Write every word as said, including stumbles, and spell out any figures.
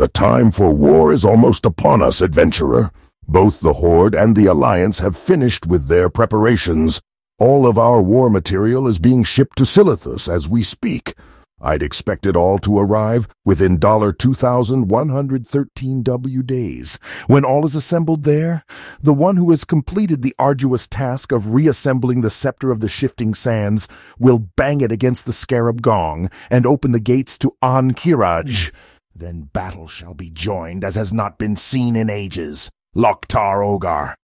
The time for war is almost upon us, adventurer. Both the Horde and the Alliance have finished with their preparations. All of our war material is being shipped to Silithus as we speak. I'd expect it all to arrive within two thousand one hundred thirteen W days. When all is assembled there, the one who has completed the arduous task of reassembling the Scepter of the Shifting Sands will bang it against the Scarab Gong and open the gates to An-Kiraj. Then battle shall be joined as has not been seen in ages. Loktar Ogar,